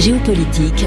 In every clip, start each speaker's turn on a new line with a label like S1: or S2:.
S1: Géopolitique,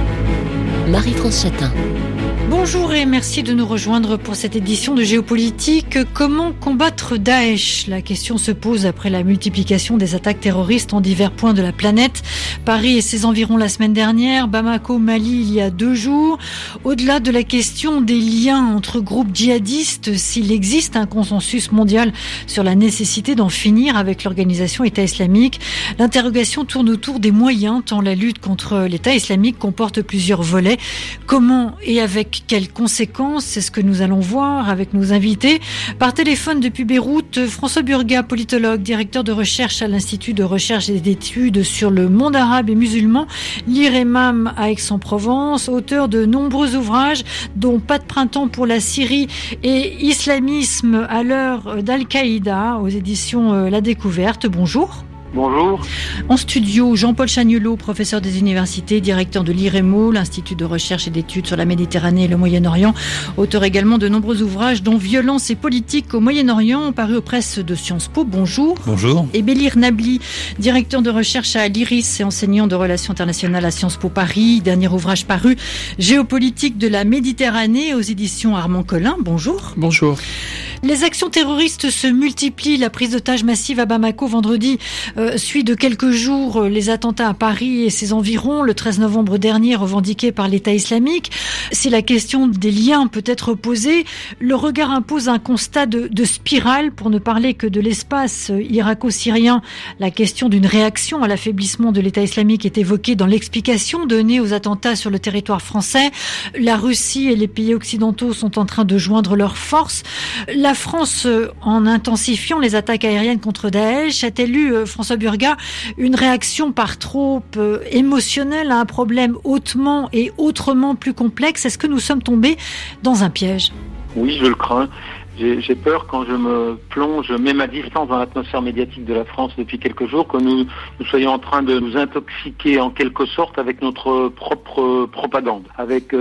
S1: Marie-France Chatin.
S2: Bonjour et merci de nous rejoindre pour cette édition de Géopolitique. Comment combattre Daesh ? La question se pose après la multiplication des attaques terroristes en divers points de la planète. Paris et ses environs la semaine dernière, Bamako, Mali il y a 2 jours. Au-delà de la question des liens entre groupes djihadistes, s'il existe un consensus mondial sur la nécessité d'en finir avec l'organisation État islamique, l'interrogation tourne autour des moyens, tant la lutte contre l'État islamique comporte plusieurs volets. Comment et avec quelles conséquences ? C'est ce que nous allons voir avec nos invités. Par téléphone depuis Beyrouth, François Burga, politologue, directeur de recherche à l'Institut de recherche et d'études sur le monde arabe et musulman, l'IREMAM à Aix-en-Provence, auteur de nombreux ouvrages, dont Pas de printemps pour la Syrie et Islamisme à l'heure d'Al-Qaïda, aux éditions La Découverte. Bonjour.
S3: Bonjour.
S2: En studio, Jean-Paul Chagnolot, professeur des universités, directeur de l'IREMO, l'Institut de recherche et d'études sur la Méditerranée et le Moyen-Orient, auteur également de nombreux ouvrages dont Violence et politique au Moyen-Orient, paru aux presses de Sciences Po. Bonjour.
S4: Bonjour.
S2: Et Bélir Nabli, directeur de recherche à l'IRIS et enseignant de relations internationales à Sciences Po Paris, dernier ouvrage paru, Géopolitique de la Méditerranée aux éditions Armand Collin. Bonjour.
S4: Bonjour.
S2: Les actions terroristes se multiplient. La prise d'otages massive à Bamako vendredi suit de quelques jours les attentats à Paris et ses environs, le 13 novembre dernier, revendiqués par l'État islamique. Si la question des liens peut être posée, le regard impose un constat de spirale, pour ne parler que de l'espace irako-syrien. La question d'une réaction à l'affaiblissement de l'État islamique est évoquée dans l'explication donnée aux attentats sur le territoire français. La Russie et les pays occidentaux sont en train de joindre leurs forces. La France, en intensifiant les attaques aériennes contre Daesh, a-t-elle eu, François Burga, une réaction par trop émotionnelle à un problème hautement et autrement plus complexe ? Est-ce que nous sommes tombés dans un piège ?
S3: Oui, je le crains. J'ai peur quand je me plonge, même à distance dans l'atmosphère médiatique de la France depuis quelques jours, que nous soyons en train de nous intoxiquer en quelque sorte avec notre propre propagande, avec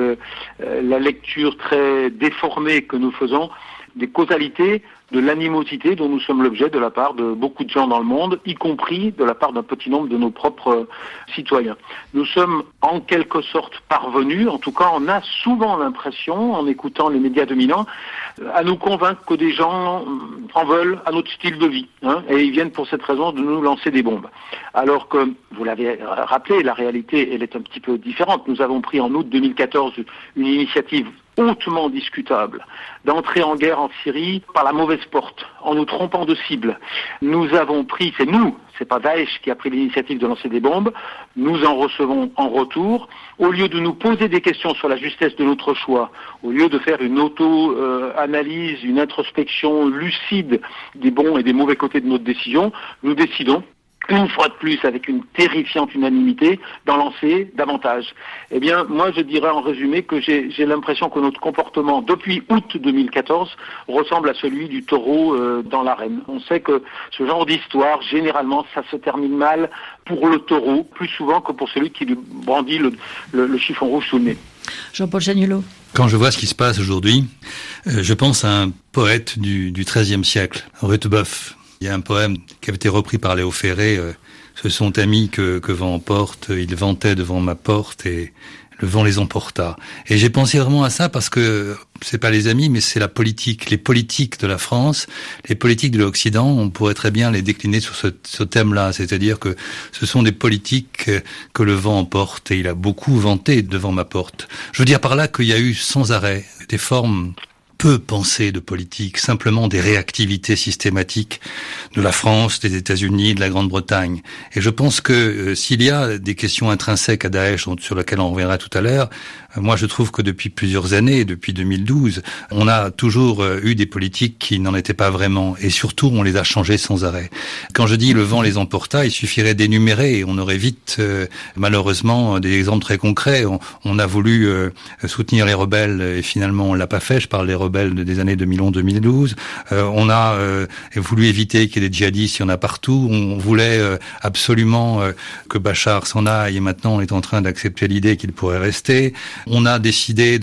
S3: la lecture très déformée que nous faisons des causalités de l'animosité dont nous sommes l'objet de la part de beaucoup de gens dans le monde, y compris de la part d'un petit nombre de nos propres citoyens. Nous sommes en quelque sorte parvenus, en tout cas on a souvent l'impression, en écoutant les médias dominants, à nous convaincre que des gens en veulent à notre style de vie, et ils viennent pour cette raison de nous lancer des bombes. Alors que, vous l'avez rappelé, la réalité elle est un petit peu différente. Nous avons pris en août 2014 une initiative hautement discutable d'entrer en guerre en Syrie par la mauvaise porte, en nous trompant de cible. Nous avons pris, c'est pas Daesh qui a pris l'initiative de lancer des bombes, nous en recevons en retour. Au lieu de nous poser des questions sur la justesse de notre choix, au lieu de faire une auto-analyse, une introspection lucide des bons et des mauvais côtés de notre décision, nous décidons, une fois de plus, avec une terrifiante unanimité, d'en lancer davantage. Eh bien, moi, je dirais en résumé que j'ai l'impression que notre comportement, depuis août 2014, ressemble à celui du taureau dans l'arène. On sait que ce genre d'histoire, généralement, ça se termine mal pour le taureau, plus souvent que pour celui qui lui brandit le chiffon rouge sous le nez.
S2: Jean-Paul Chagnolot.
S4: Quand je vois ce qui se passe aujourd'hui, je pense à un poète du XIIIe siècle, Rutebeuf. Il y a un poème qui avait été repris par Léo Ferré, ce sont amis que vent emporte, ils vantaient devant ma porte et le vent les emporta. Et j'ai pensé vraiment à ça parce que c'est pas les amis, mais c'est la politique, les politiques de la France, les politiques de l'Occident, on pourrait très bien les décliner sur ce thème-là, c'est-à-dire que ce sont des politiques que le vent emporte et il a beaucoup vanté devant ma porte. Je veux dire par là qu'il y a eu sans arrêt des formes peu pensées de politique, simplement des réactivités systématiques de la France, des États-Unis, de la Grande-Bretagne. Et je pense que s'il y a des questions intrinsèques à Daesh, sur lesquelles on reviendra tout à l'heure, moi je trouve que depuis plusieurs années, depuis 2012, on a toujours eu des politiques qui n'en étaient pas vraiment. Et surtout, on les a changées sans arrêt. Quand je dis le vent les emporta, il suffirait d'énumérer et on aurait vite, malheureusement, des exemples très concrets. On a voulu soutenir les rebelles et finalement on l'a pas fait. Je parle des rebelles des années 2011-2012. On a voulu éviter qu'il y ait des djihadistes, il y en a partout. On voulait absolument que Bachar s'en aille et maintenant on est en train d'accepter l'idée qu'il pourrait rester. On a décidé de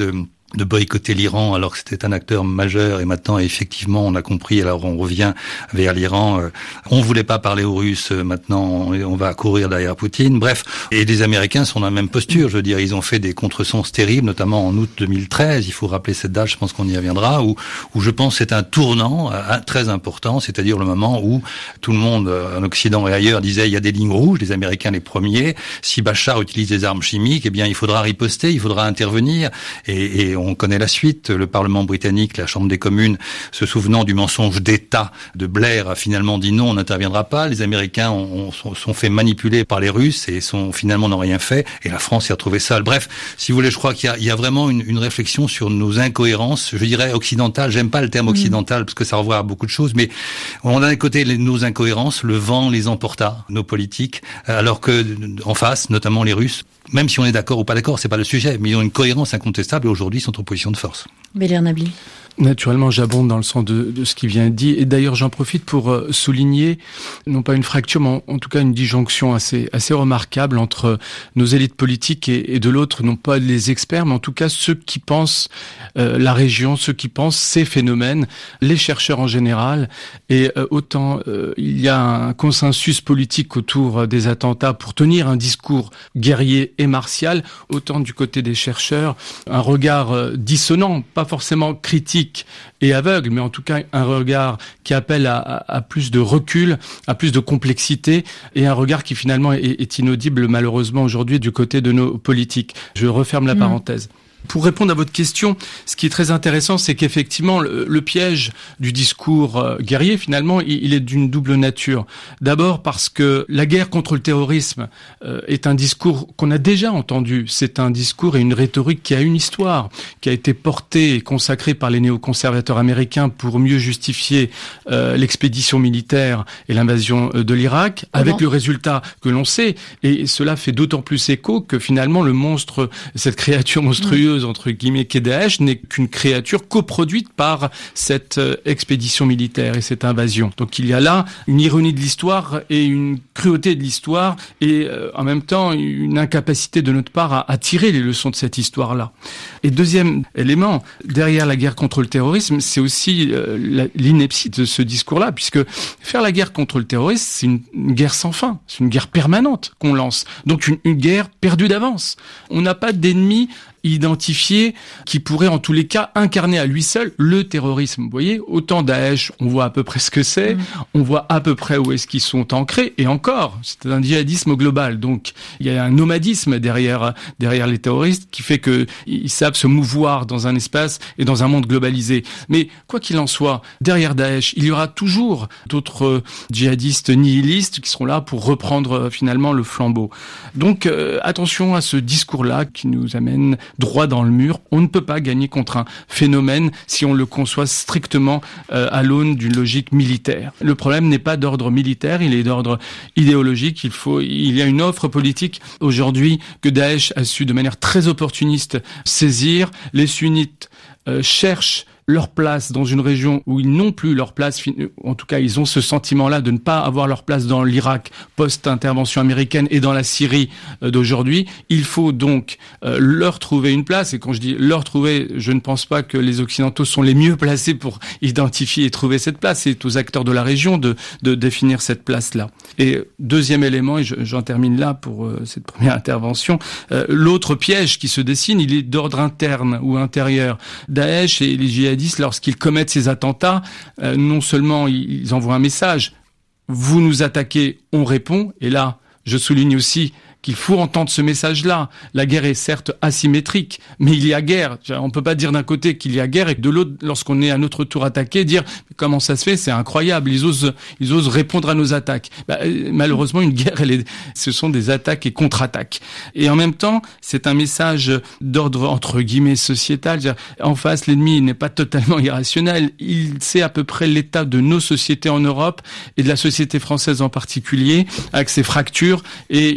S4: de boycotter l'Iran alors que c'était un acteur majeur, et maintenant effectivement on a compris, alors on revient vers l'Iran, on voulait pas parler aux Russes, maintenant on va courir derrière Poutine, bref, et les Américains sont dans la même posture, je veux dire, ils ont fait des contresens terribles, notamment en août 2013, il faut rappeler cette date, je pense qu'on y reviendra, où je pense que c'est un tournant très important, c'est-à-dire le moment où tout le monde en Occident et ailleurs disait il y a des lignes rouges, les Américains les premiers, si Bachar utilise des armes chimiques, eh bien il faudra riposter, il faudra intervenir, et on connaît la suite. Le Parlement britannique, la Chambre des communes, se souvenant du mensonge d'État de Blair, a finalement dit non, on n'interviendra pas. Les Américains sont fait manipuler par les Russes et finalement n'ont rien fait. Et la France s'est retrouvée seule. Bref, si vous voulez, je crois qu'il y a vraiment une réflexion sur nos incohérences. Je dirais occidentales. J'aime pas le terme occidental parce que ça renvoie à beaucoup de choses. Mais on a d'un côté nos incohérences, le vent les emporta, nos politiques, alors que en face, notamment les Russes, même si on est d'accord ou pas d'accord, c'est pas le sujet, mais ils ont une cohérence incontestable et aujourd'hui sont en position de force.
S2: Bélair Nabli.
S5: Naturellement, j'abonde dans le sens de ce qui vient dit. Et d'ailleurs, j'en profite pour souligner, non pas une fracture, mais en tout cas une disjonction assez remarquable entre nos élites politiques et de l'autre, non pas les experts, mais en tout cas ceux qui pensent la région, ceux qui pensent ces phénomènes, les chercheurs en général. Et autant il y a un consensus politique autour des attentats pour tenir un discours guerrier et martial, autant du côté des chercheurs, un regard dissonant, pas forcément critique et aveugle, mais en tout cas un regard qui appelle à plus de recul, à plus de complexité, et un regard qui finalement est inaudible malheureusement aujourd'hui du côté de nos politiques. Je referme la parenthèse. Pour répondre à votre question, ce qui est très intéressant, c'est qu'effectivement, le piège du discours guerrier, finalement, il est d'une double nature. D'abord parce que la guerre contre le terrorisme est un discours qu'on a déjà entendu. C'est un discours et une rhétorique qui a une histoire, qui a été portée et consacrée par les néoconservateurs américains pour mieux justifier l'expédition militaire et l'invasion de l'Irak, avec le résultat que l'on sait. Et cela fait d'autant plus écho que finalement, le monstre, cette créature monstrueuse, entre guillemets, qu'est Daesh, n'est qu'une créature coproduite par cette expédition militaire et cette invasion. Donc il y a là une ironie de l'histoire et une cruauté de l'histoire et en même temps une incapacité de notre part à tirer les leçons de cette histoire-là. Et deuxième élément, derrière la guerre contre le terrorisme, c'est aussi l'ineptie de ce discours-là, puisque faire la guerre contre le terrorisme, c'est une guerre sans fin, c'est une guerre permanente qu'on lance. Donc une guerre perdue d'avance. On n'a pas d'ennemi identifié qui pourrait en tous les cas incarner à lui seul le terrorisme. Vous voyez, autant Daesh, on voit à peu près ce que c'est, on voit à peu près où est-ce qu'ils sont ancrés, et encore, c'est un djihadisme global. Donc, il y a un nomadisme derrière les terroristes qui fait que ils savent se mouvoir dans un espace et dans un monde globalisé. Mais quoi qu'il en soit, derrière Daesh, il y aura toujours d'autres djihadistes nihilistes qui seront là pour reprendre finalement le flambeau. Donc, attention à ce discours-là qui nous amène droit dans le mur. On ne peut pas gagner contre un phénomène si on le conçoit strictement à l'aune d'une logique militaire. Le problème n'est pas d'ordre militaire, il est d'ordre idéologique. Il y a une offre politique aujourd'hui que Daesh a su de manière très opportuniste saisir. Les sunnites cherchent leur place dans une région où ils n'ont plus leur place, en tout cas ils ont ce sentiment-là de ne pas avoir leur place dans l'Irak post-intervention américaine et dans la Syrie d'aujourd'hui. Il faut donc leur trouver une place, et quand je dis leur trouver, je ne pense pas que les Occidentaux sont les mieux placés pour identifier et trouver cette place, c'est aux acteurs de la région de définir cette place-là. Et deuxième élément, et j'en termine là pour cette première intervention, l'autre piège qui se dessine, il est d'ordre interne ou intérieur. Daesh et les djihadistes, lorsqu'ils commettent ces attentats, non seulement ils envoient un message, vous nous attaquez, on répond, et là, je souligne aussi qu'il faut entendre ce message-là. La guerre est certes asymétrique, mais il y a guerre. On peut pas dire d'un côté qu'il y a guerre et que de l'autre, lorsqu'on est à notre tour attaqué, dire comment ça se fait, c'est incroyable. Ils osent répondre à nos attaques. Malheureusement, une guerre, ce sont des attaques et contre-attaques. Et en même temps, c'est un message d'ordre entre guillemets sociétal. En face, l'ennemi n'est pas totalement irrationnel. Il sait à peu près l'état de nos sociétés en Europe et de la société française en particulier, avec ses fractures. Et il y a une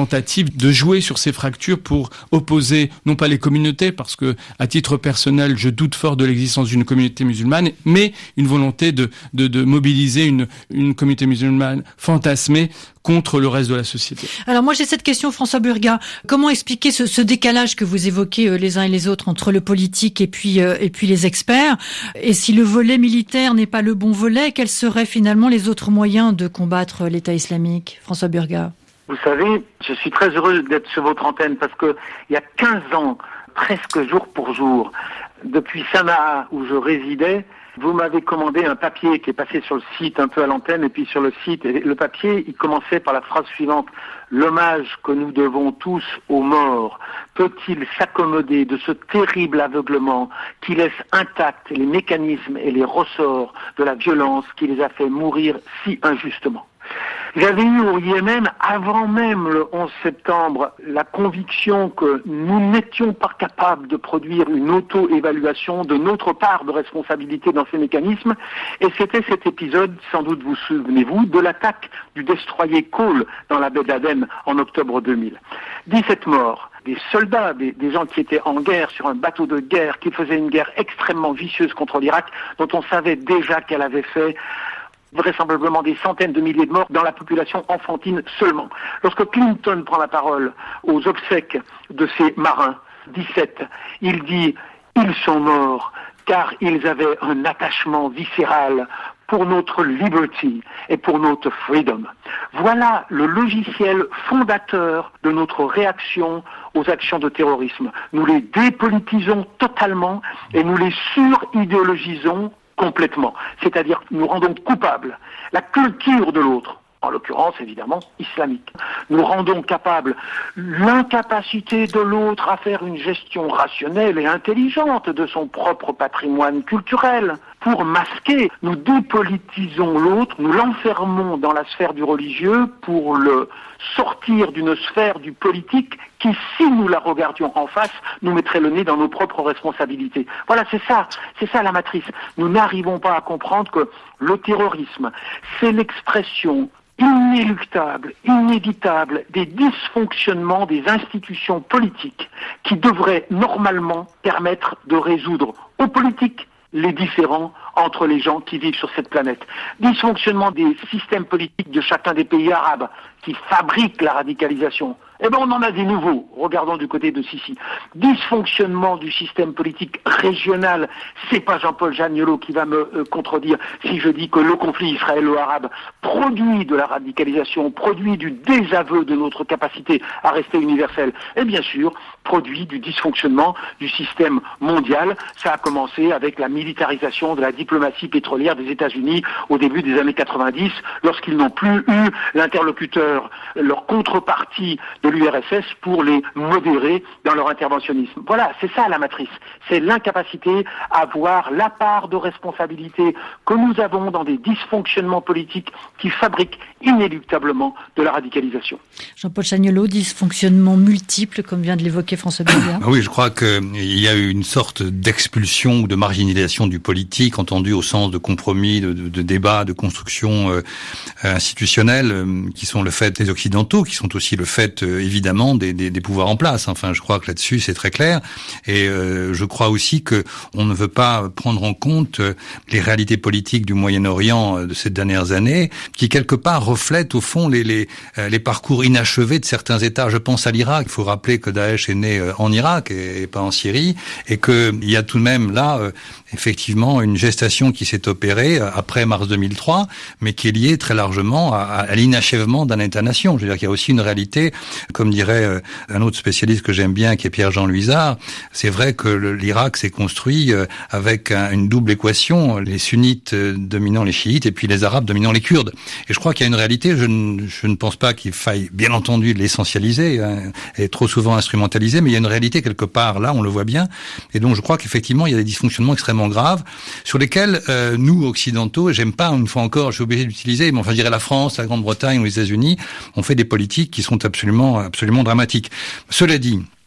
S5: tentative de jouer sur ces fractures pour opposer non pas les communautés, parce que à titre personnel je doute fort de l'existence d'une communauté musulmane, mais une volonté de mobiliser une communauté musulmane fantasmée contre le reste de la société.
S2: Alors moi j'ai cette question, François Burgat. Comment expliquer ce décalage que vous évoquez les uns et les autres entre le politique et puis les experts? Et si le volet militaire n'est pas le bon volet, quels seraient finalement les autres moyens de combattre l'État islamique? François Burgat.
S3: Vous savez, je suis très heureux d'être sur votre antenne parce que il y a 15 ans, presque jour pour jour, depuis Sanaa où je résidais, vous m'avez commandé un papier qui est passé sur le site un peu à l'antenne et puis sur le site. Et le papier, il commençait par la phrase suivante. L'hommage que nous devons tous aux morts peut-il s'accommoder de ce terrible aveuglement qui laisse intacts les mécanismes et les ressorts de la violence qui les a fait mourir si injustement? J'avais eu au Yémen, avant même le 11 septembre, la conviction que nous n'étions pas capables de produire une auto-évaluation de notre part de responsabilité dans ces mécanismes. Et c'était cet épisode, sans doute vous souvenez-vous, de l'attaque du destroyer Cole dans la baie d'Aden en octobre 2000. 17 morts. Des soldats, des gens qui étaient en guerre sur un bateau de guerre, qui faisaient une guerre extrêmement vicieuse contre l'Irak, dont on savait déjà qu'elle avait fait vraisemblablement des centaines de milliers de morts dans la population enfantine seulement. Lorsque Clinton prend la parole aux obsèques de ces marins, 17, il dit « Ils sont morts car ils avaient un attachement viscéral pour notre liberty et pour notre freedom ». Voilà le logiciel fondateur de notre réaction aux actions de terrorisme. Nous les dépolitisons totalement et nous les suridéologisons complètement. C'est-à-dire nous rendons coupables la culture de l'autre, en l'occurrence évidemment islamique. Nous rendons capable l'incapacité de l'autre à faire une gestion rationnelle et intelligente de son propre patrimoine culturel. Pour masquer, nous dépolitisons l'autre, nous l'enfermons dans la sphère du religieux pour le sortir d'une sphère du politique qui, si nous la regardions en face, nous mettrait le nez dans nos propres responsabilités. Voilà, c'est ça la matrice. Nous n'arrivons pas à comprendre que le terrorisme, c'est l'expression inéluctable, inévitable des dysfonctionnements des institutions politiques qui devraient normalement permettre de résoudre aux politiques les différends entre les gens qui vivent sur cette planète. Dysfonctionnement des systèmes politiques de chacun des pays arabes qui fabriquent la radicalisation. Eh bien, on en a des nouveaux. Regardons du côté de Sisi. Dysfonctionnement du système politique régional. C'est pas Jean-Paul Janiolo qui va me contredire si je dis que le conflit israélo-arabe produit de la radicalisation, produit du désaveu de notre capacité à rester universel. Et bien sûr, produit du dysfonctionnement du système mondial. Ça a commencé avec la militarisation de la diplomatie pétrolière des États-Unis au début des années 90, lorsqu'ils n'ont plus eu l'interlocuteur, leur contrepartie de l'URSS pour les modérer dans leur interventionnisme. Voilà, c'est ça la matrice. C'est l'incapacité à voir la part de responsabilité que nous avons dans des dysfonctionnements politiques qui fabriquent inéluctablement de la radicalisation.
S2: Jean-Paul Chagnolot, dysfonctionnements multiples, comme vient de l'évoquer François Burgat.
S4: Oui, je crois qu'il y a eu une sorte d'expulsion ou de marginalisation du politique, entendu au sens de compromis, de débat, de construction institutionnelle, qui sont le fait des Occidentaux, qui sont aussi le fait évidemment des pouvoirs en place. Enfin, je crois que là-dessus c'est très clair. Et je crois aussi que on ne veut pas prendre en compte les réalités politiques du Moyen-Orient de ces dernières années, qui quelque part reflètent au fond les parcours inachevés de certains États. Je pense à l'Irak. Il faut rappeler que Daesh est né en Irak et pas en Syrie, et que il y a tout de même là effectivement une gestation qui s'est opérée après mars 2003, mais qui est liée très largement à l'inachèvement d'un État-nation. Je veux dire qu'il y a aussi une réalité, comme dirait un autre spécialiste que j'aime bien, qui est Pierre-Jean Luizard. C'est vrai que l'Irak s'est construit avec une double équation, les sunnites dominant les chiites et puis les arabes dominant les kurdes. Et je crois qu'il y a une réalité, je ne pense pas qu'il faille bien entendu l'essentialiser, et trop souvent instrumentaliser, mais il y a une réalité quelque part là, on le voit bien. Et donc je crois qu'effectivement il y a des dysfonctionnements extrêmement graves sur lesquels nous occidentaux, et j'aime pas une fois encore, je suis obligé d'utiliser, mais enfin je dirais la France, la Grande-Bretagne ou les États-Unis, on fait des politiques qui sont absolument dramatiques. Cela dit,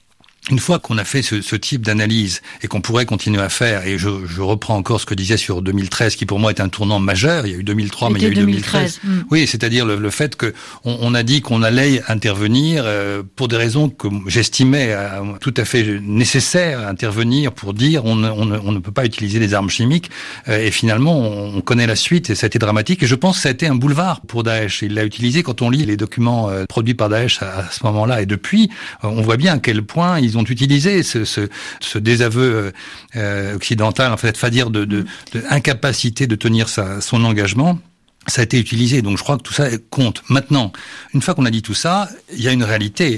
S4: Une fois qu'on a fait ce type d'analyse et qu'on pourrait continuer à faire, et je reprends encore ce que disait sur 2013, qui pour moi est un tournant majeur. Il y a eu 2003, mais il y a eu 2013. Oui, c'est-à-dire le fait que on a dit qu'on allait intervenir pour des raisons que j'estimais tout à fait nécessaires à intervenir pour dire on ne peut pas utiliser des armes chimiques. Et finalement, on connaît la suite et ça a été dramatique. Et je pense que ça a été un boulevard pour Daesh. Il l'a utilisé quand on lit les documents produits par Daesh à ce moment-là. Et depuis, on voit bien à quel point ils ont utilisé ce désaveu occidental, en fait, c'est-à-dire de incapacité de tenir son engagement. Ça a été utilisé, donc je crois que tout ça compte. Maintenant, une fois qu'on a dit tout ça, il y a une réalité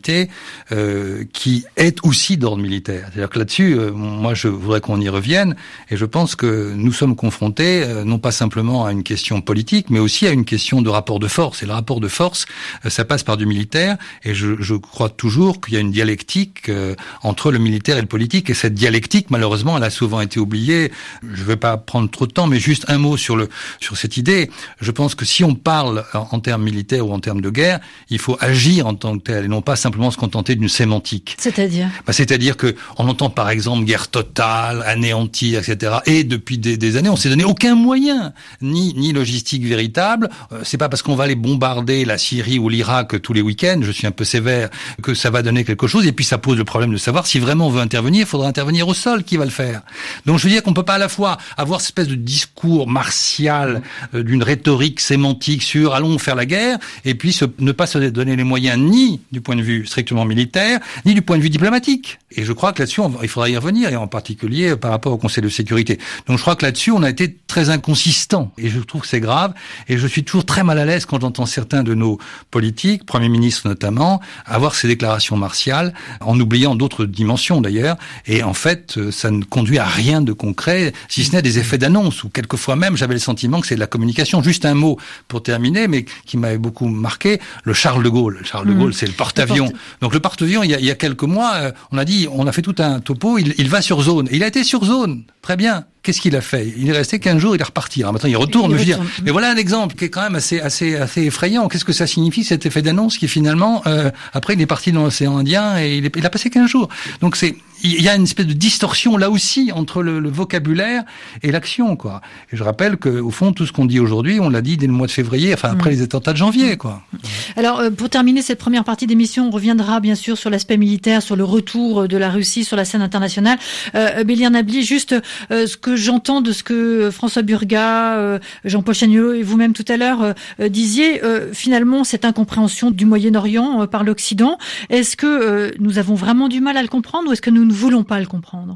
S4: qui est aussi d'ordre militaire. C'est-à-dire que là-dessus, moi je voudrais qu'on y revienne, et je pense que nous sommes confrontés non pas simplement à une question politique, mais aussi à une question de rapport de force. Et le rapport de force, ça passe par du militaire, et je crois toujours qu'il y a une dialectique entre le militaire et le politique, et cette dialectique, malheureusement, elle a souvent été oubliée. Je ne vais pas prendre trop de temps, mais juste un mot sur cette idée. Je pense que si on parle en termes militaires ou en termes de guerre, il faut agir en tant que tel et non pas simplement se contenter d'une sémantique.
S2: C'est-à-dire
S4: c'est-à-dire que on entend par exemple guerre totale, anéantir, etc. Et depuis des années, on s'est donné aucun moyen, ni logistique véritable. C'est pas parce qu'on va aller bombarder la Syrie ou l'Irak tous les week-ends, je suis un peu sévère, que ça va donner quelque chose. Et puis ça pose le problème de savoir si vraiment on veut intervenir, il faudra intervenir au sol. Qui va le faire? Donc je veux dire qu'on peut pas à la fois avoir cette espèce de discours martial d'une rhétorique sémantique sur allons faire la guerre, et puis ne pas se donner les moyens ni du point de vue strictement militaire, ni du point de vue diplomatique. Et je crois que là-dessus, il faudra y revenir, et en particulier par rapport au Conseil de sécurité. Donc je crois que là-dessus, on a été très inconsistant, et je trouve que c'est grave, et je suis toujours très mal à l'aise quand j'entends certains de nos politiques, Premier ministre notamment, avoir ces déclarations martiales, en oubliant d'autres dimensions d'ailleurs, et en fait, ça ne conduit à rien de concret, si ce n'est des effets d'annonce, ou quelquefois même, j'avais le sentiment que c'est de la communication. Juste un mot pour terminer, mais qui m'avait beaucoup marqué, le Charles de Gaulle. Le Charles de Gaulle, c'est le porte-avions. Donc le porte-avions, il y a quelques mois, on a fait tout un topo, il va sur zone. Il a été sur zone, très bien. Qu'est-ce qu'il a fait? Il est resté 15 jours, il est reparti. Alors maintenant, il retourne. Mais voilà un exemple qui est quand même assez effrayant. Qu'est-ce que ça signifie, cet effet d'annonce qui finalement, après, il est parti dans l'océan Indien et il a passé 15 jours. Donc il y a une espèce de distorsion là aussi entre le vocabulaire et l'action, quoi. Et je rappelle que au fond, tout ce qu'on dit aujourd'hui, on l'a dit dès le mois de février, enfin après les attentats de janvier, quoi.
S2: Alors pour terminer cette première partie d'émission, on reviendra bien sûr sur l'aspect militaire, sur le retour de la Russie sur la scène internationale. Bélier Nabli, juste ce que j'entends de ce que François Burgat, Jean-Paul Chaniolot et vous-même tout à l'heure disiez, finalement cette incompréhension du Moyen-Orient par l'Occident, est-ce que nous avons vraiment du mal à le comprendre ou est-ce que nous ne voulons pas le comprendre?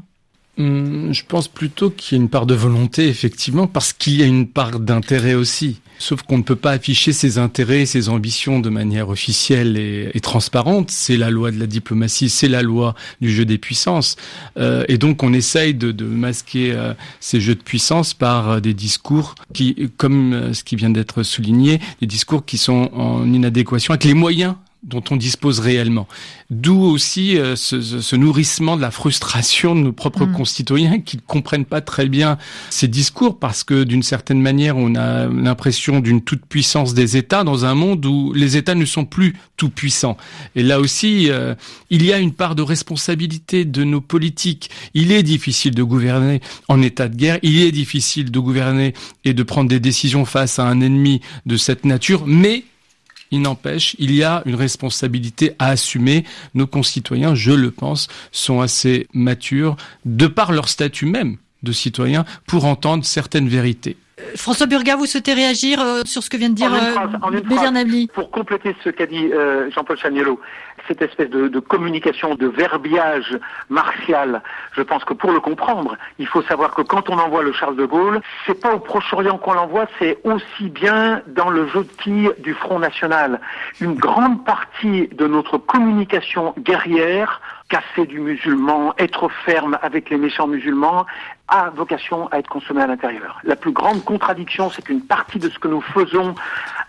S5: Je pense plutôt qu'il y a une part de volonté, effectivement, parce qu'il y a une part d'intérêt aussi. Sauf qu'on ne peut pas afficher ses intérêts, ses ambitions de manière officielle et transparente. C'est la loi de la diplomatie, c'est la loi du jeu des puissances. Et donc on essaye de masquer ces jeux de puissance par des discours qui, comme ce qui vient d'être souligné, des discours qui sont en inadéquation avec les moyens dont on dispose réellement. D'où aussi ce nourrissement de la frustration de nos propres concitoyens qui ne comprennent pas très bien ces discours parce que d'une certaine manière on a l'impression d'une toute-puissance des États dans un monde où les États ne sont plus tout-puissants. Et là aussi, il y a une part de responsabilité de nos politiques. Il est difficile de gouverner en état de guerre, il est difficile de gouverner et de prendre des décisions face à un ennemi de cette nature, mais il n'empêche, il y a une responsabilité à assumer. Nos concitoyens, je le pense, sont assez matures, de par leur statut même de citoyen, pour entendre certaines vérités.
S2: François Burgat, vous souhaitez réagir sur ce que vient de dire Bélier Nabli?
S3: Pour compléter ce qu'a dit Jean-Paul Chaniolot, cette espèce de communication, de verbiage martial, je pense que pour le comprendre, il faut savoir que quand on envoie le Charles de Gaulle, c'est pas au Proche-Orient qu'on l'envoie, c'est aussi bien dans le jeu de quilles du Front National. Une grande partie de notre communication guerrière, casser du musulman, être ferme avec les méchants musulmans, a vocation à être consommée à l'intérieur. La plus grande contradiction, c'est qu'une partie de ce que nous faisons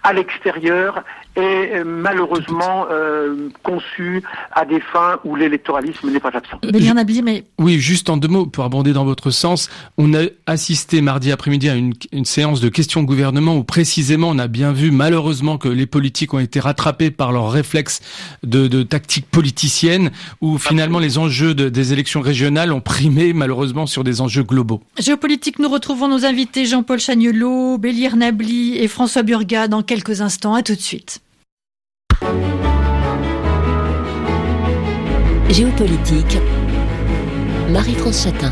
S3: à l'extérieur est malheureusement conçu à des fins où l'électoralisme n'est pas absent.
S5: Oui, juste en 2 mots, pour abonder dans votre sens, on a assisté mardi après-midi à une séance de questions au gouvernement où précisément on a bien vu malheureusement que les politiques ont été rattrapés par leurs réflexes de tactique politicienne, où finalement les enjeux des élections régionales ont primé malheureusement sur des enjeux globaux.
S2: Géopolitique, nous retrouvons nos invités Jean-Paul Chagnolot, Bélir Nabli et François Burgat dans quelques instants. À tout de suite.
S1: Géopolitique, Marie-France Chatin.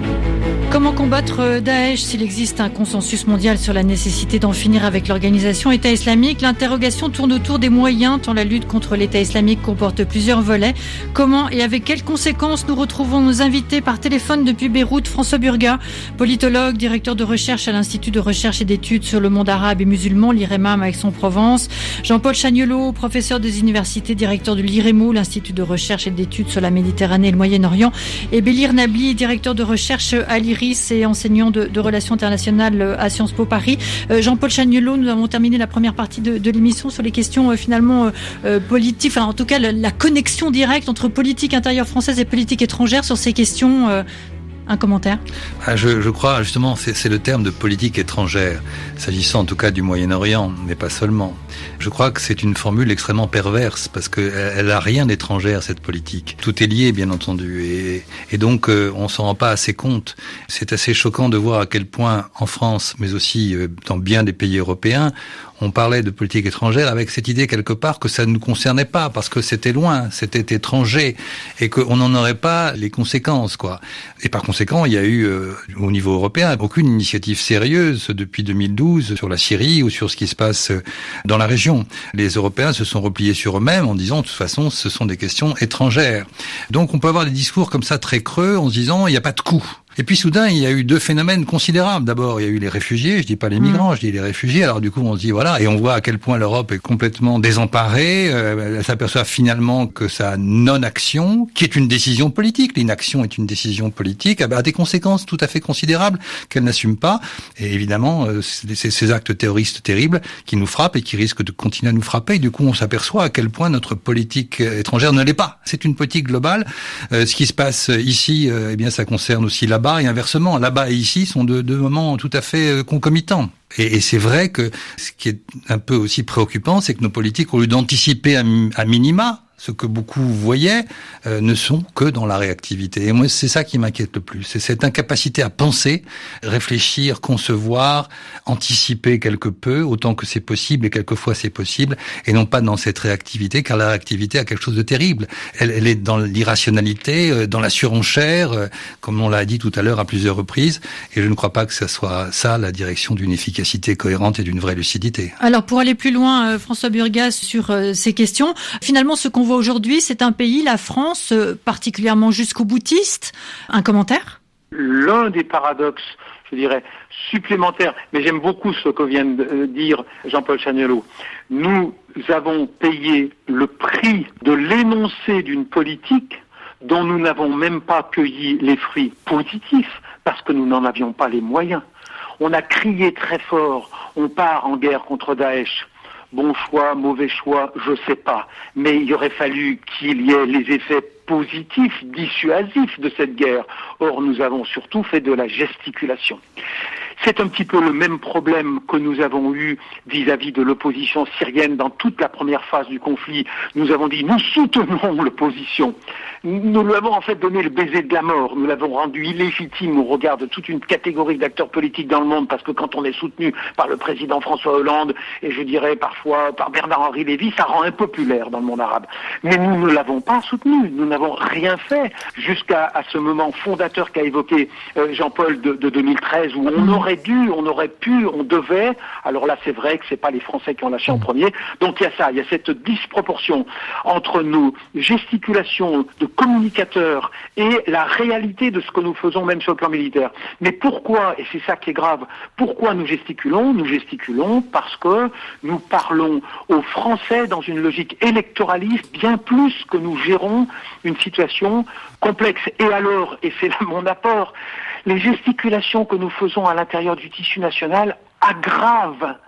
S2: Comment combattre Daesh s'il existe un consensus mondial sur la nécessité d'en finir avec l'organisation État islamique? L'interrogation tourne autour des moyens, tant la lutte contre l'État islamique comporte plusieurs volets. Comment et avec quelles conséquences? Nous retrouvons nos invités par téléphone depuis Beyrouth. François Burgat, politologue, directeur de recherche à l'Institut de recherche et d'études sur le monde arabe et musulman, l'IREMAM Aix-en-Provence. Jean-Paul Chagnolot, professeur des universités, directeur de l'IREMO, l'Institut de recherche et d'études sur la Méditerranée et le Moyen-Orient. Et Bélir Nabli, directeur de recherche à l'IRI et enseignant de relations internationales à Sciences Po Paris. Jean-Paul Chagnolot, nous avons terminé la première partie de l'émission sur les questions finalement politiques, enfin en tout cas la connexion directe entre politique intérieure française et politique étrangère sur ces questions. Un commentaire?
S4: Je crois justement c'est le terme de politique étrangère, s'agissant en tout cas du Moyen-Orient, mais pas seulement. Je crois que c'est une formule extrêmement perverse parce qu'elle a rien d'étrangère, cette politique. Tout est lié, bien entendu, et donc on s'en rend pas assez compte. C'est assez choquant de voir à quel point en France, mais aussi dans bien des pays européens, on parlait de politique étrangère avec cette idée quelque part que ça ne nous concernait pas parce que c'était loin, c'était étranger et qu'on n'en aurait pas les conséquences, quoi. Et par conséquent, il y a eu au niveau européen aucune initiative sérieuse depuis 2012 sur la Syrie ou sur ce qui se passe dans la région. Les Européens se sont repliés sur eux-mêmes en disant de toute façon ce sont des questions étrangères. Donc on peut avoir des discours comme ça très creux en se disant il n'y a pas de coup. Et puis soudain, il y a eu 2 phénomènes considérables. D'abord, il y a eu les réfugiés, je dis pas les migrants, je dis les réfugiés. Alors du coup, on se dit voilà, et on voit à quel point l'Europe est complètement désemparée. Elle s'aperçoit finalement que sa non-action, qui est une décision politique, l'inaction est une décision politique, a des conséquences tout à fait considérables qu'elle n'assume pas. Et évidemment, c'est ces actes terroristes terribles qui nous frappent et qui risquent de continuer à nous frapper. Et du coup, on s'aperçoit à quel point notre politique étrangère ne l'est pas. C'est une politique globale. Ce qui se passe ici, eh bien, ça concerne aussi là-bas et inversement. Là-bas et ici sont deux moments tout à fait concomitants. Et c'est vrai que ce qui est un peu aussi préoccupant, c'est que nos politiques, au lieu d'anticiper à minima ce que beaucoup voyaient, ne sont que dans la réactivité. Et moi, c'est ça qui m'inquiète le plus. C'est cette incapacité à penser, réfléchir, concevoir, anticiper quelque peu, autant que c'est possible, et quelquefois c'est possible, et non pas dans cette réactivité, car la réactivité a quelque chose de terrible. Elle est dans l'irrationalité, dans la surenchère, comme on l'a dit tout à l'heure à plusieurs reprises, et je ne crois pas que ça soit ça la direction d'une efficacité cohérente et d'une vraie lucidité.
S2: Alors, pour aller plus loin, François Burgat, sur ces questions, finalement, ce qu'on voit aujourd'hui, c'est un pays, la France, particulièrement jusqu'au boutiste. Un commentaire?
S3: L'un des paradoxes, je dirais, supplémentaires, mais j'aime beaucoup ce que vient de dire Jean-Paul Chagnolot. Nous avons payé le prix de l'énoncé d'une politique dont nous n'avons même pas cueilli les fruits positifs parce que nous n'en avions pas les moyens. On a crié très fort, on part en guerre contre Daesh. Bon choix, mauvais choix, je sais pas. Mais il aurait fallu qu'il y ait les effets positifs, dissuasifs de cette guerre. Or, nous avons surtout fait de la gesticulation. C'est un petit peu le même problème que nous avons eu vis-à-vis de l'opposition syrienne dans toute la première phase du conflit. Nous avons dit, nous soutenons l'opposition. Nous lui avons en fait donné le baiser de la mort. Nous l'avons rendu illégitime au regard de toute une catégorie d'acteurs politiques dans le monde, parce que quand on est soutenu par le président François Hollande, et je dirais parfois par Bernard-Henri Lévy, ça rend impopulaire dans le monde arabe. Mais nous ne l'avons pas soutenu. Nous n'avons rien fait jusqu'à ce moment fondateur qu'a évoqué Jean-Paul de 2013, où on aurait dû, on aurait pu, on devait. Alors là, c'est vrai que c'est pas les Français qui ont lâché en premier. Donc il y a ça, il y a cette disproportion entre nos gesticulations de communicateurs et la réalité de ce que nous faisons même sur le plan militaire. Mais pourquoi, et c'est ça qui est grave, pourquoi nous gesticulons? Nous gesticulons parce que nous parlons aux Français dans une logique électoraliste bien plus que nous gérons une situation complexe. Et alors, et c'est là mon apport, les gesticulations que nous faisons à l'intérieur du tissu national aggravent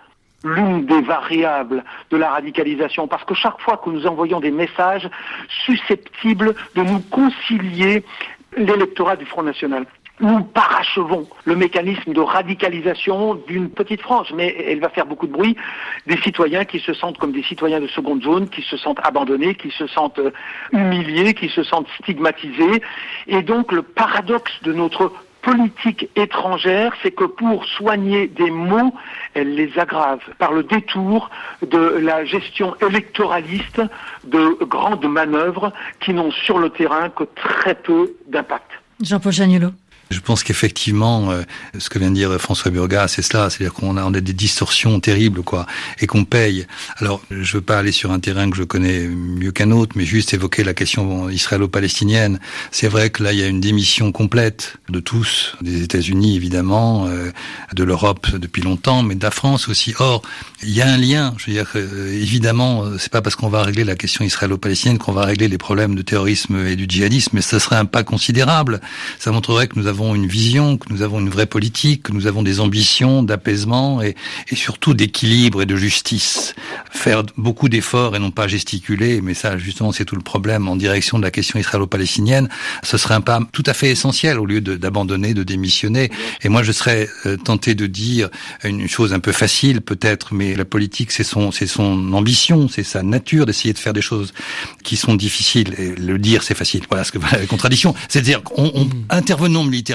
S3: l'une des variables de la radicalisation, parce que chaque fois que nous envoyons des messages susceptibles de nous concilier l'électorat du Front National, nous parachevons le mécanisme de radicalisation d'une petite frange, mais elle va faire beaucoup de bruit, des citoyens qui se sentent comme des citoyens de seconde zone, qui se sentent abandonnés, qui se sentent humiliés, qui se sentent stigmatisés. Et donc le paradoxe de notre politique étrangère, c'est que pour soigner des maux, elle les aggrave par le détour de la gestion électoraliste de grandes manœuvres qui n'ont sur le terrain que très peu d'impact.
S2: Jean-Paul Chagnollaud.
S4: Je pense qu'effectivement, ce que vient de dire François Burgat, c'est cela, c'est-à-dire qu'on a des distorsions terribles, quoi, et qu'on paye. Alors, je veux pas aller sur un terrain que je connais mieux qu'un autre, mais juste évoquer la question israélo-palestinienne. C'est vrai que là, il y a une démission complète de tous, des États-Unis évidemment, de l'Europe depuis longtemps, mais de la France aussi. Or, il y a un lien. Je veux dire, évidemment, c'est pas parce qu'on va régler la question israélo-palestinienne qu'on va régler les problèmes de terrorisme et du djihadisme, mais ça serait un pas considérable. Ça montrerait que nous avons une vision, que nous avons une vraie politique, que nous avons des ambitions d'apaisement et surtout d'équilibre et de justice. Faire beaucoup d'efforts et non pas gesticuler, mais ça justement c'est tout le problème en direction de la question israélo-palestinienne, ce serait un pas tout à fait essentiel au lieu d'abandonner, de démissionner. Et moi je serais tenté de dire une chose un peu facile peut-être, mais la politique c'est son ambition, c'est sa nature d'essayer de faire des choses qui sont difficiles. Et le dire c'est facile, voilà la contradiction. C'est-à-dire qu'on intervenons militairement,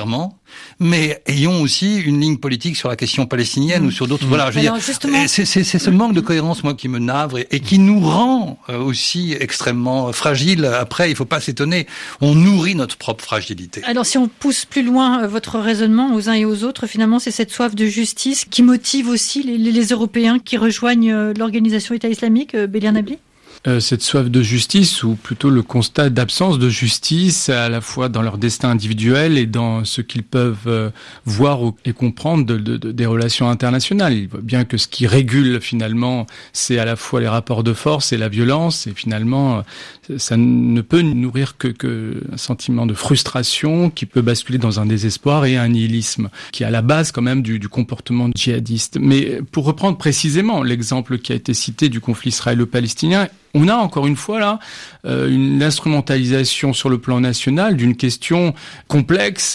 S4: mais ayons aussi une ligne politique sur la question palestinienne ou sur d'autres. Voilà, je veux dire, c'est ce manque de cohérence, moi, qui me navre et qui nous rend aussi extrêmement fragiles. Après, il faut pas s'étonner, on nourrit notre propre fragilité.
S2: Alors, si on pousse plus loin votre raisonnement aux uns et aux autres, finalement, c'est cette soif de justice qui motive aussi les Européens qui rejoignent l'organisation État islamique, Bélier Nabli ?
S5: Cette soif de justice, ou plutôt le constat d'absence de justice, à la fois dans leur destin individuel et dans ce qu'ils peuvent voir et comprendre des relations internationales. Ils voient bien que ce qui régule finalement, c'est à la fois les rapports de force et la violence, et finalement, ça ne peut nourrir que un sentiment de frustration qui peut basculer dans un désespoir et un nihilisme, qui est à la base quand même du comportement djihadiste. Mais pour reprendre précisément l'exemple qui a été cité du conflit israélo-palestinien, on a encore une fois là une instrumentalisation sur le plan national d'une question complexe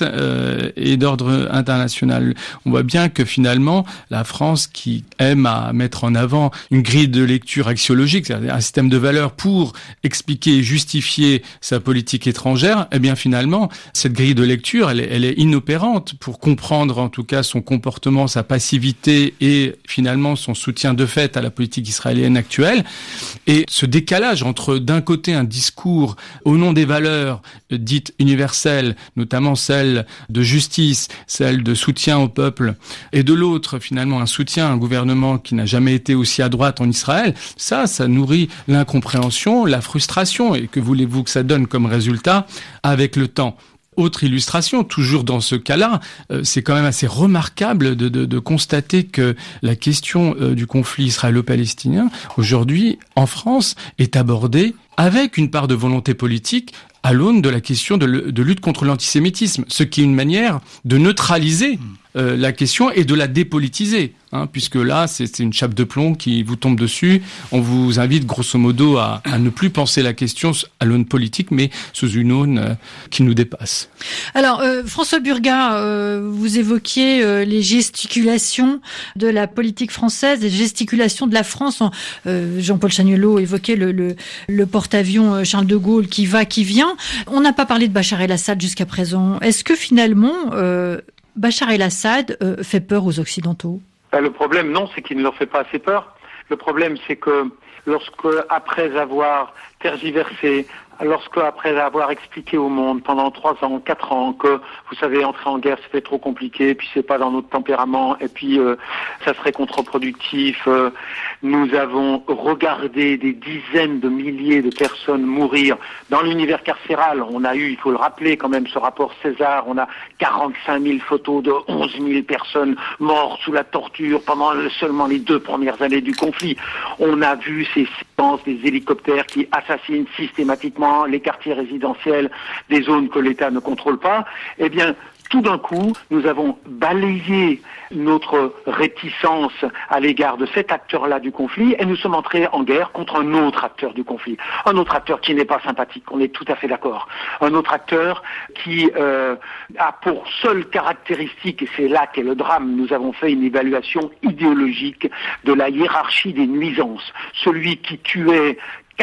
S5: et d'ordre international. On voit bien que finalement la France, qui aime à mettre en avant une grille de lecture axiologique, c'est-à-dire un système de valeurs pour expliquer et justifier sa politique étrangère, eh bien finalement cette grille de lecture elle est inopérante pour comprendre en tout cas son comportement, sa passivité et finalement son soutien de fait à la politique israélienne actuelle. Et ce décalage entre d'un côté un discours au nom des valeurs dites universelles, notamment celle de justice, celle de soutien au peuple, et de l'autre finalement un soutien à un gouvernement qui n'a jamais été aussi à droite en Israël, ça nourrit l'incompréhension, la frustration, et que voulez-vous que ça donne comme résultat avec le temps ? Autre illustration, toujours dans ce cas-là, c'est quand même assez remarquable de constater que la question du conflit israélo-palestinien, aujourd'hui, en France, est abordée avec une part de volonté politique à l'aune de la question de lutte contre l'antisémitisme, ce qui est une manière de neutraliser la question et de la dépolitiser, puisque là, c'est une chape de plomb qui vous tombe dessus. On vous invite grosso modo à ne plus penser la question à l'aune politique, mais sous une aune qui nous dépasse.
S2: Alors, François Burgat, vous évoquiez les gesticulations de la politique française, les gesticulations de la France. Jean-Paul Chagnollaud évoquait le porte-avions Charles de Gaulle qui va, qui vient. On n'a pas parlé de Bachar el-Assad jusqu'à présent. Est-ce que finalement, Bachar el-Assad fait peur aux Occidentaux ?
S3: Le problème, non, c'est qu'il ne leur fait pas assez peur. Le problème, c'est que après avoir tergiversé, après avoir expliqué au monde pendant 3 ans, 4 ans que, vous savez, entrer en guerre c'était trop compliqué, puis c'est pas dans notre tempérament, et puis ça serait contre-productif. Nous avons regardé des dizaines de milliers de personnes mourir dans l'univers carcéral. On a eu, il faut le rappeler quand même, ce rapport César, on a 45 000 photos de 11 000 personnes mortes sous la torture pendant seulement les 2 premières années du conflit. On a vu ces séquences des hélicoptères qui assassinent systématiquement les quartiers résidentiels des zones que l'État ne contrôle pas. Eh bien, tout d'un coup, nous avons balayé notre réticence à l'égard de cet acteur-là du conflit et nous sommes entrés en guerre contre un autre acteur du conflit. Un autre acteur qui n'est pas sympathique, on est tout à fait d'accord. Un autre acteur qui a pour seule caractéristique, et c'est là qu'est le drame, nous avons fait une évaluation idéologique de la hiérarchie des nuisances. Celui qui tuait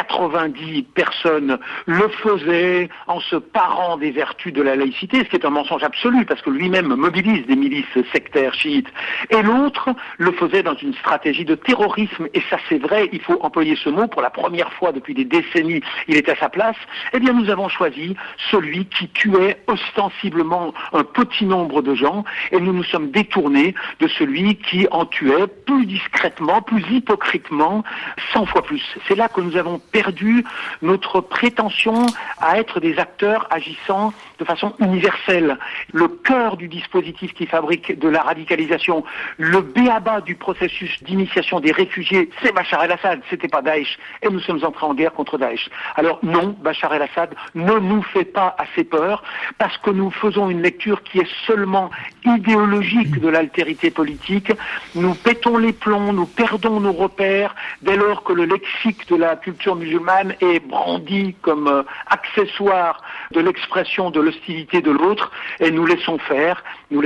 S3: 90 personnes le faisaient en se parant des vertus de la laïcité, ce qui est un mensonge absolu parce que lui-même mobilise des milices sectaires chiites. Et l'autre le faisait dans une stratégie de terrorisme, et ça c'est vrai, il faut employer ce mot, pour la première fois depuis des décennies, il est à sa place. Eh bien nous avons choisi celui qui tuait ostensiblement un petit nombre de gens, et nous nous sommes détournés de celui qui en tuait plus discrètement, plus hypocritement, 100 fois plus. C'est là que nous avons perdu notre prétention à être des acteurs agissant de façon universelle. Le cœur du dispositif qui fabrique de la radicalisation, le b.a.-ba du processus d'initiation des réfugiés, c'est Bachar el-Assad, c'était pas Daesh, et nous sommes entrés en guerre contre Daesh. Alors non, Bachar el-Assad ne nous fait pas assez peur, parce que nous faisons une lecture qui est seulement idéologique de l'altérité politique. Nous pétons les plombs, nous perdons nos repères, dès lors que le lexique de la culture musulmane est brandi comme accessoire de l'expression de l'hostilité de l'autre, et nous laissons faire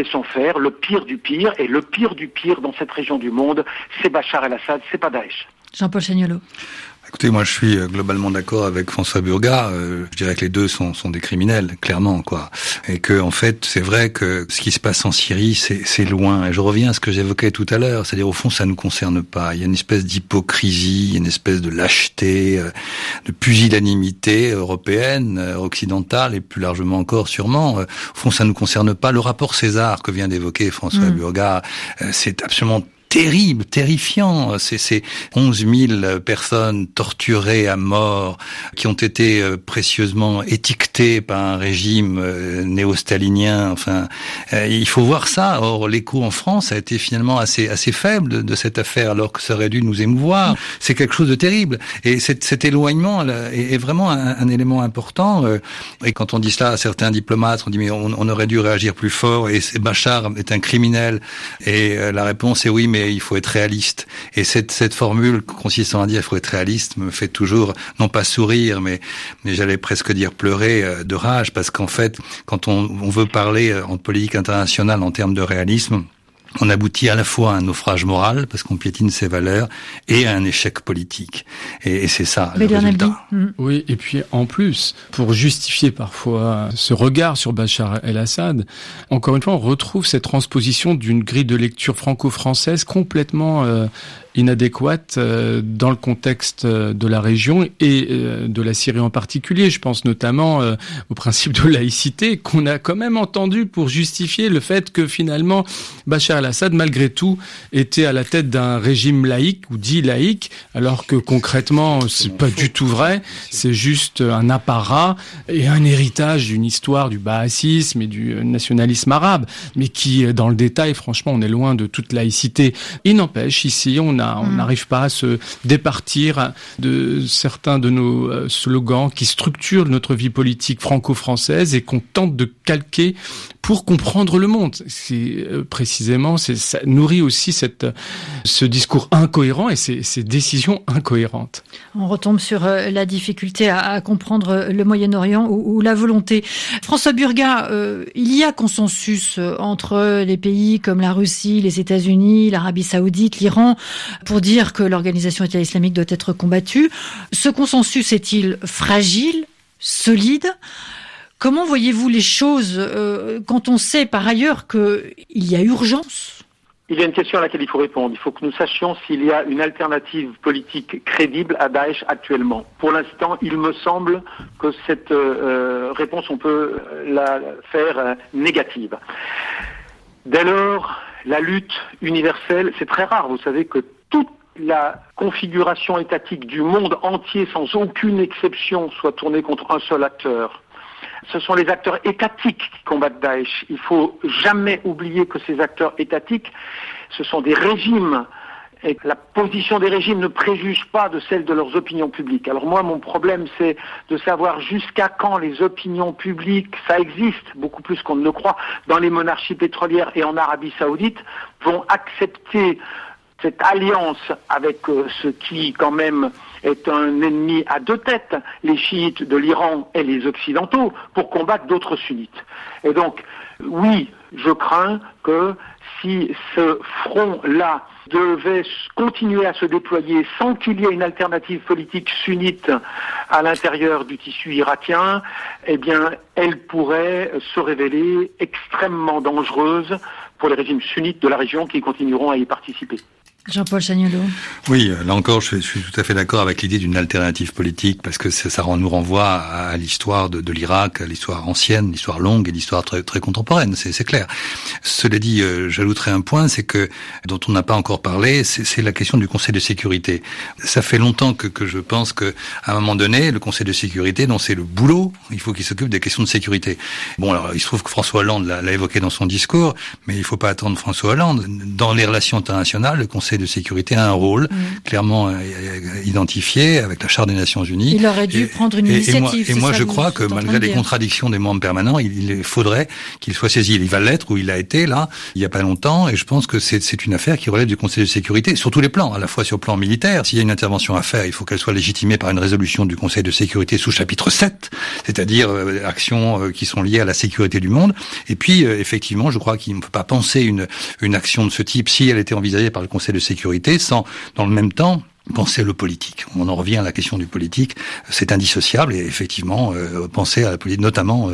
S3: le pire du pire, et le pire du pire dans cette région du monde, c'est Bachar el-Assad, c'est pas Daesh.
S2: Jean-Paul Chagnollo.
S4: Écoutez, moi je suis globalement d'accord avec François Burgat. Je dirais que les deux sont des criminels, clairement, quoi. Et que en fait, c'est vrai que ce qui se passe en Syrie, c'est loin. Et je reviens à ce que j'évoquais tout à l'heure, c'est-à-dire au fond, ça nous concerne pas. Il y a une espèce d'hypocrisie, une espèce de lâcheté, de pusillanimité européenne, occidentale et plus largement encore, sûrement. Au fond, ça nous concerne pas. Le rapport César que vient d'évoquer François Burgat, c'est absolument terrible, terrifiant. C'est 11 000 personnes torturées à mort, qui ont été précieusement étiquetées par un régime néo-stalinien. Enfin, il faut voir ça. Or, l'écho en France a été finalement assez faible de cette affaire, alors que ça aurait dû nous émouvoir. C'est quelque chose de terrible. Et cet éloignement est vraiment un élément important. Et quand on dit cela à certains diplomates, on dit mais on aurait dû réagir plus fort. Et Bachar est un criminel. Et la réponse est oui, mais il faut être réaliste. Et cette formule consistant à dire il faut être réaliste me fait toujours, non pas sourire, mais j'allais presque dire pleurer de rage, parce qu'en fait, quand on veut parler en politique internationale en termes de réalisme, on aboutit à la fois à un naufrage moral, parce qu'on piétine ses valeurs, et à un échec politique. Et c'est ça, le résultat.
S5: Oui, et puis en plus, pour justifier parfois ce regard sur Bachar el-Assad, encore une fois, on retrouve cette transposition d'une grille de lecture franco-française complètement inadéquate dans le contexte de la région et de la Syrie en particulier. Je pense notamment au principe de laïcité qu'on a quand même entendu pour justifier le fait que finalement Bachar el-Assad, malgré tout, était à la tête d'un régime laïque ou dit laïque, alors que concrètement c'est pas du tout vrai. C'est juste un apparat et un héritage d'une histoire du baasisme et du nationalisme arabe, mais qui, dans le détail, franchement, on est loin de toute laïcité. Il n'empêche, ici, on n'arrive pas à se départir de certains de nos slogans qui structurent notre vie politique franco-française et qu'on tente de calquer pour comprendre le monde. C'est précisément, ça nourrit aussi ce discours incohérent et ces décisions incohérentes.
S2: On retombe sur la difficulté à comprendre le Moyen-Orient ou la volonté. François Burgat, il y a consensus entre les pays comme la Russie, les États-Unis, l'Arabie Saoudite, l'Iran, pour dire que l'organisation État islamique doit être combattue. Ce consensus est-il fragile, solide ? Comment voyez-vous les choses quand on sait par ailleurs qu'il y a urgence ?
S3: Il y a une question à laquelle il faut répondre. Il faut que nous sachions s'il y a une alternative politique crédible à Daesh actuellement. Pour l'instant, il me semble que cette réponse, on peut la faire négative. Dès lors, la lutte universelle, c'est très rare. Vous savez que toute la configuration étatique du monde entier, sans aucune exception, soit tournée contre un seul acteur. Ce sont les acteurs étatiques qui combattent Daesh. Il faut jamais oublier que ces acteurs étatiques, ce sont des régimes et que la position des régimes ne préjuge pas de celle de leurs opinions publiques. Alors moi, mon problème, c'est de savoir jusqu'à quand les opinions publiques, ça existe beaucoup plus qu'on ne le croit, dans les monarchies pétrolières et en Arabie Saoudite, vont accepter cette alliance avec ce qui, quand même, est un ennemi à deux têtes, les chiites de l'Iran et les occidentaux, pour combattre d'autres sunnites. Et donc, oui, je crains que si ce front-là devait continuer à se déployer sans qu'il y ait une alternative politique sunnite à l'intérieur du tissu irakien, eh bien, elle pourrait se révéler extrêmement dangereuse pour les régimes sunnites de la région qui continueront à y participer.
S2: Jean-Paul Chagnolleau.
S4: Oui, là encore, je suis tout à fait d'accord avec l'idée d'une alternative politique, parce que ça nous renvoie à l'histoire de l'Irak, à l'histoire ancienne, l'histoire longue et l'histoire très, très contemporaine, c'est clair. Cela dit, j'ajouterai un point, c'est que, dont on n'a pas encore parlé, c'est la question du Conseil de sécurité. Ça fait longtemps que je pense que, à un moment donné, le Conseil de sécurité, dont c'est le boulot, il faut qu'il s'occupe des questions de sécurité. Bon, alors, il se trouve que François Hollande l'a évoqué dans son discours, mais il faut pas attendre François Hollande. Dans les relations internationales, le Conseil de sécurité a un rôle clairement identifié avec la Charte des Nations Unies.
S2: Il aurait dû prendre une initiative.
S4: Et moi je crois que malgré les contradictions des membres permanents, il faudrait qu'il soit saisi. Il va l'être, ou il l'a été là, il y a pas longtemps, et je pense que c'est une affaire qui relève du Conseil de sécurité, sur tous les plans, à la fois sur le plan militaire. S'il y a une intervention à faire, il faut qu'elle soit légitimée par une résolution du Conseil de sécurité sous chapitre 7, c'est-à-dire actions qui sont liées à la sécurité du monde. Et puis, effectivement, je crois qu'il ne peut pas penser une action de ce type, si elle était envisagée par le Conseil de sécurité, sans, dans le même temps, penser le politique. On en revient à la question du politique, c'est indissociable, et effectivement, penser à la politique, notamment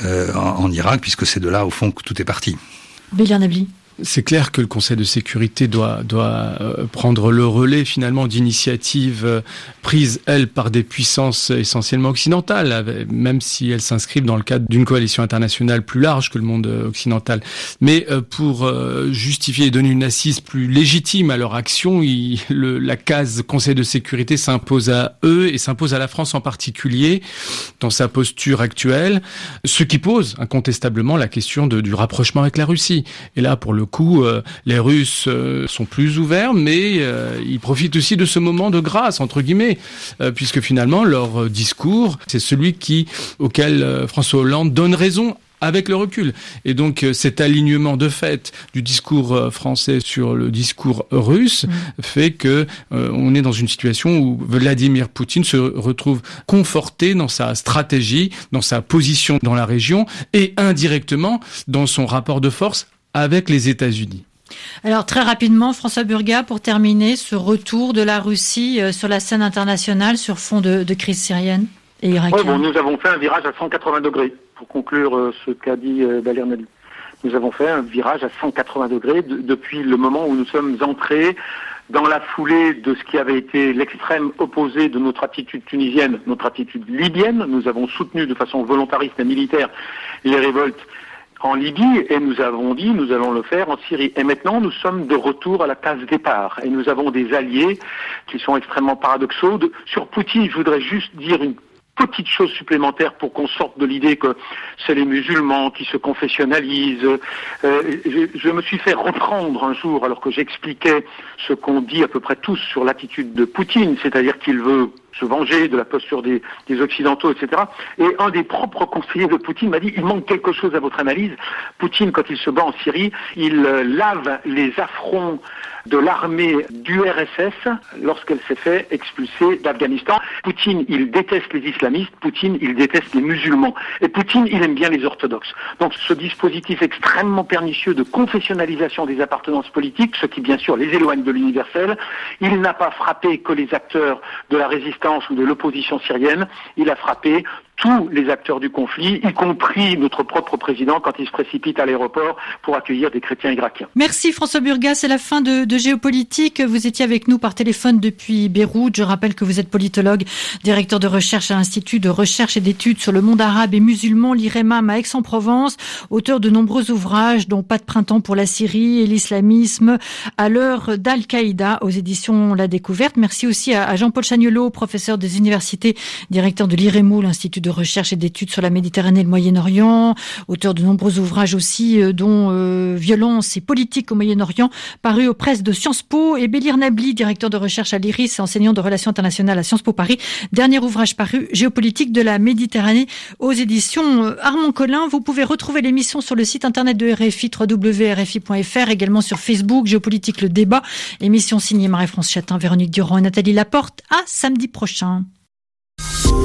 S4: en Irak, puisque c'est de là, au fond, que tout est parti.
S2: Bélier Nabli.
S5: C'est clair que le Conseil de sécurité doit prendre le relais finalement d'initiatives prises, elles, par des puissances essentiellement occidentales, même si elles s'inscrivent dans le cadre d'une coalition internationale plus large que le monde occidental. Mais pour justifier et donner une assise plus légitime à leur action, la case Conseil de sécurité s'impose à eux et s'impose à la France en particulier dans sa posture actuelle, ce qui pose incontestablement la question du rapprochement avec la Russie. Et là, pour le coup, les Russes sont plus ouverts, mais ils profitent aussi de ce moment de grâce, entre guillemets, puisque finalement, leur discours, c'est celui auquel François Hollande donne raison avec le recul. Et donc, cet alignement de fait du discours français sur le discours russe fait que on est dans une situation où Vladimir Poutine se retrouve conforté dans sa stratégie, dans sa position dans la région et indirectement dans son rapport de force avec les États-Unis.
S2: Alors très rapidement, François Burgat, pour terminer, ce retour de la Russie sur la scène internationale sur fond de crise syrienne et irakienne.
S3: Nous avons fait un virage à 180 degrés, pour conclure ce qu'a dit Bélier Nabli. Nous avons fait un virage à 180 degrés depuis le moment où nous sommes entrés dans la foulée de ce qui avait été l'extrême opposé de notre attitude tunisienne, notre attitude libyenne. Nous avons soutenu de façon volontariste et militaire les révoltes en Libye, et nous avons dit, nous allons le faire en Syrie. Et maintenant, nous sommes de retour à la case départ. Et nous avons des alliés qui sont extrêmement paradoxaux. Sur Poutine, je voudrais juste dire une petite chose supplémentaire pour qu'on sorte de l'idée que c'est les musulmans qui se confessionnalisent. Je me suis fait reprendre un jour alors que j'expliquais ce qu'on dit à peu près tous sur l'attitude de Poutine, c'est-à-dire qu'il veut se venger de la posture des Occidentaux, etc. Et un des propres conseillers de Poutine m'a dit, il manque quelque chose à votre analyse. Poutine, quand il se bat en Syrie, il lave les affronts de l'armée du RSS lorsqu'elle s'est fait expulser d'Afghanistan. Poutine, il déteste les islamistes. Poutine, il déteste les musulmans. Et Poutine, il aime bien les orthodoxes. Donc ce dispositif extrêmement pernicieux de confessionnalisation des appartenances politiques, ce qui bien sûr les éloigne de l'universel, il n'a pas frappé que les acteurs de la résistance ou de l'opposition syrienne, il a frappé tous les acteurs du conflit, y compris notre propre président quand il se précipite à l'aéroport pour accueillir des chrétiens irakiens.
S2: Merci François Burgat, c'est la fin de Géopolitique. Vous étiez avec nous par téléphone depuis Beyrouth. Je rappelle que vous êtes politologue, directeur de recherche à l'Institut de recherche et d'études sur le monde arabe et musulman, l'IREMAM à Aix-en-Provence, auteur de nombreux ouvrages dont Pas de printemps pour la Syrie et l'islamisme à l'heure d'Al-Qaïda aux éditions La Découverte. Merci aussi à Jean-Paul Chagnolleau, professeur des universités, directeur de l'IREMO, l'Institut de recherche et d'études sur la Méditerranée et le Moyen-Orient, auteur de nombreux ouvrages aussi, dont Violence et politique au Moyen-Orient, paru aux presses de Sciences Po, et Bélir Nabli, directeur de recherche à l'IRIS, enseignant de relations internationales à Sciences Po Paris. Dernier ouvrage paru, Géopolitique de la Méditerranée, aux éditions Armand Collin. Vous pouvez retrouver l'émission sur le site internet de RFI, www.rfi.fr, également sur Facebook, Géopolitique le débat, émission signée Marie-France Chatin, Véronique Durand et Nathalie Laporte. À samedi prochain.